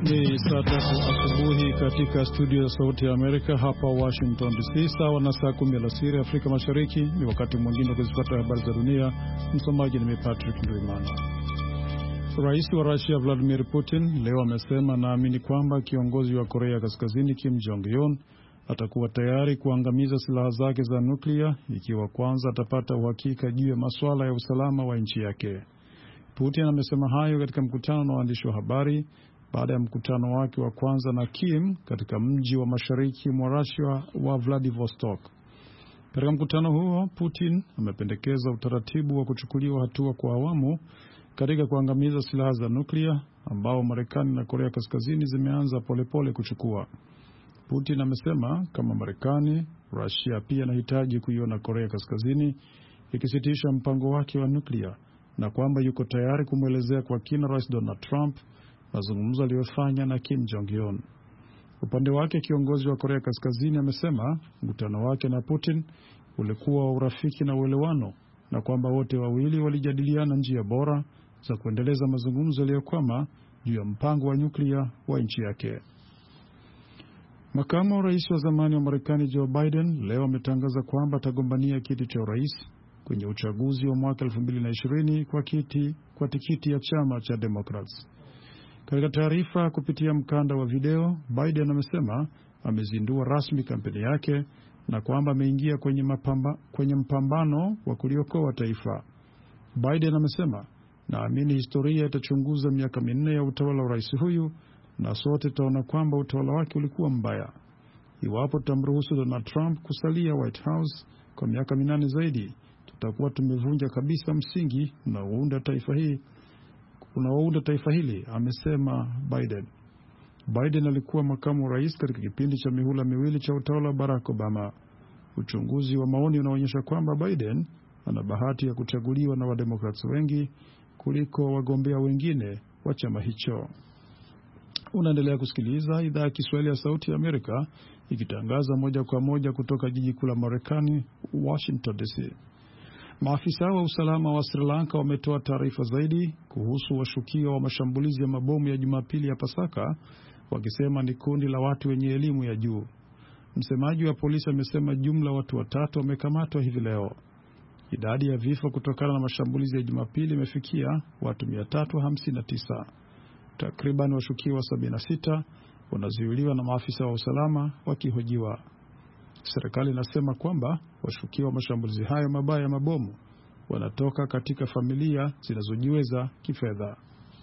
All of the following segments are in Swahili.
Ni saa tatu asubuhi katika studio ya Sauti ya Amerika hapa Washington DC, sawa na saa 10 alasiri Afrika Mashariki. Ni wakati mwingine wa kuzipata habari za dunia. Msomaji ni Patrick Ndwimana. Rais wa Russia Vladimir Putin leo amesema naamini kwamba kiongozi wa Korea Kaskazini Kim Jong-un atakuwa tayari kuangamiza silaha zake za nuklia ikiwa kwanza atapata uhakika juu ya masuala ya usalama wa nchi yake. Putin amesema hayo katika mkutano na waandishi wa habari baada ya mkutano wake wa kwanza na Kim katika mji wa mashariki mwa Russia wa Vladivostok. Katika mkutano huo, Putin amependekeza utaratibu wa kuchukuliwa hatua kwa awamu katika kuangamiza silaha za nuklia ambao Marekani na Korea Kaskazini zimeanza polepole kuchukua. Putin amesema kama Marekani, Russia pia inahitaji kuiona Korea Kaskazini ikisitisha mpango wake wa nuklia na kwamba yuko tayari kumwelezea kwa kina Rais Donald Trump mazungumzo aliyofanya na Kim Jong-un. Upande wake, kiongozi wa Korea Kaskazini amesema mkutano wake na Putin ulikuwa wa urafiki na uelewano na kwamba wote wawili walijadiliana njia bora za kuendeleza mazungumzo yaliyokwama juu ya mpango wa nyuklia wa nchi yake. Makamu wa rais wa zamani wa Marekani Joe Biden leo ametangaza kwamba atagombania kiti cha urais kwenye uchaguzi wa mwaka 2020 kwa tikiti ya chama cha Democrats. Katika taarifa kupitia mkanda wa video, Biden amesema amezindua rasmi kampeni yake na kwamba ameingia kwenye mpambano wa kuliokoa taifa. Biden amesema, naamini historia itachunguza miaka 4 ya utawala wa rais huyu na sote tutaona kwamba utawala wake ulikuwa mbaya. Iwapo tutamruhusu Donald Trump kusalia White House kwa miaka 8 zaidi, tutakuwa tumevunja kabisa msingi unaounda taifa hili, amesema Biden. Biden alikuwa makamu wa rais katika kipindi cha mihula miwili cha utawala wa Barack Obama. Uchunguzi wa maoni unaonyesha kwamba Biden ana bahati ya kuchaguliwa na wademokrats wengi kuliko wagombea wengine wa chama hicho. Unaendelea kusikiliza idhaa ya Kiswahili ya Sauti ya Amerika ikitangaza moja kwa moja kutoka jiji kuu la Marekani, Washington DC. Maafisa wa usalama wa Sri Lanka wametoa taarifa zaidi kuhusu washukiwa wa mashambulizi ya mabomu ya Jumapili ya Pasaka, wakisema ni kundi la watu wenye elimu ya juu. Msemaji wa polisi amesema jumla watu 3 wamekamatwa hivi leo. Idadi ya vifo kutokana na mashambulizi ya Jumapili imefikia watu 359. Takriban washukiwa 76 wanazuiliwa na maafisa wa usalama wakihojiwa. Serikali inasema kwamba washukiwa mashambulizi hayo mabaya ya mabomu wanatoka katika familia zinazojiweza kifedha.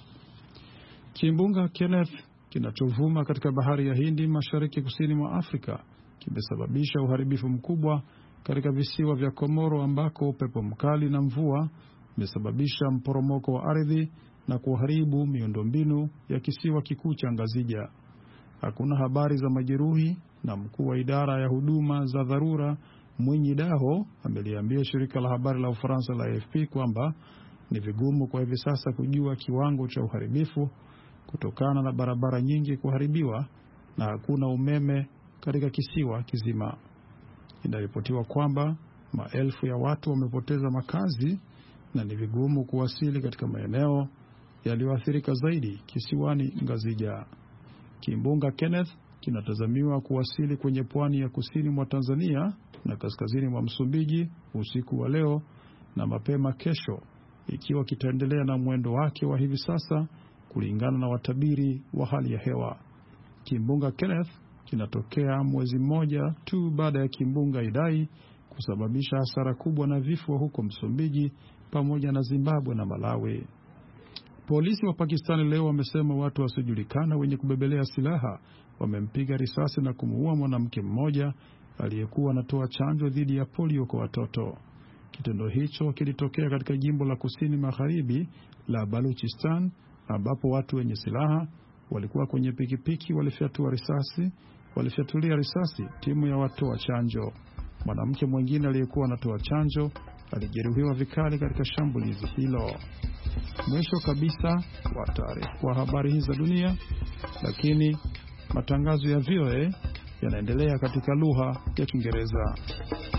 Kimbunga Kenneth kinachovuma katika bahari ya Hindi mashariki kusini mwa Afrika kimesababisha uharibifu mkubwa katika visiwa vya Komoro ambako upepo mkali na mvua umesababisha mporomoko wa ardhi na kuharibu miundombinu ya kisiwa kikuu cha Ngazija. Hakuna habari za majeruhi na mkuu wa idara ya huduma za dharura Mwinyi Daho ameliambia shirika la habari la Ufaransa la AFP kwamba ni vigumu kwa hivi sasa kujua kiwango cha uharibifu kutokana na barabara nyingi kuharibiwa na hakuna umeme katika kisiwa kizima. Inaripotiwa kwamba maelfu ya watu wamepoteza makazi na ni vigumu kuwasili katika maeneo yaliyoathirika zaidi kisiwani Ngazija. Kimbunga Kenneth kinatazamiwa kuwasili kwenye pwani ya kusini mwa Tanzania na kaskazini mwa Msumbiji usiku wa leo na mapema kesho, ikiwa kitaendelea na mwendo wake wa hivi sasa kulingana na watabiri wa hali ya hewa. Kimbunga Kenneth kinatokea mwezi mmoja tu baada ya kimbunga Idai kusababisha hasara kubwa na vifo huko Msumbiji pamoja na Zimbabwe na Malawi. Polisi wa Pakistani leo wamesema watu wasiojulikana wenye kubebelea silaha wamempiga risasi na kumuua mwanamke mmoja aliyekuwa anatoa chanjo dhidi ya polio kwa watoto. Kitendo hicho kilitokea katika jimbo la kusini magharibi la Baluchistan ambapo watu wenye silaha walikuwa kwenye pikipiki walifyatulia risasi timu ya watoa chanjo. Mwanamke mwingine aliyekuwa anatoa chanjo alijeruhiwa vikali katika shambulizi hilo. Mwisho kabisa wa habari hizi za dunia, lakini matangazo ya VOA yanaendelea katika lugha ya Kiingereza.